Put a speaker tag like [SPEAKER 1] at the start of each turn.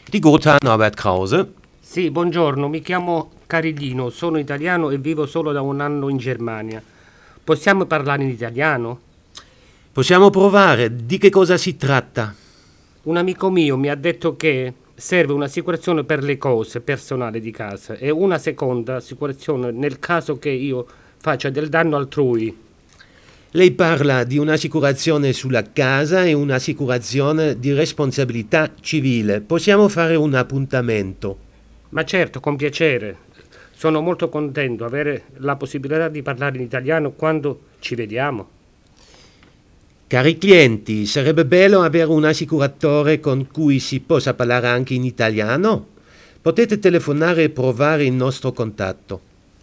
[SPEAKER 1] Die Gotha Norbert Krause.
[SPEAKER 2] Sì, buongiorno, mi chiamo Cariglino, sono italiano e vivo solo da un anno in Germania. Possiamo parlare in italiano?
[SPEAKER 1] Possiamo provare. Di che cosa si tratta?
[SPEAKER 2] Un amico mio mi ha detto che serve un'assicurazione per le cose personali di casa e una seconda assicurazione nel caso che io faccia del danno altrui.
[SPEAKER 1] Lei parla di un'assicurazione sulla casa e un'assicurazione di responsabilità civile. Possiamo fare un appuntamento.
[SPEAKER 2] Ma certo, con piacere. Sono molto contento di avere la possibilità di parlare in italiano quando ci vediamo.
[SPEAKER 1] Cari clienti, sarebbe bello avere un assicuratore con cui si possa parlare anche in italiano? Potete telefonare e provare il nostro contatto.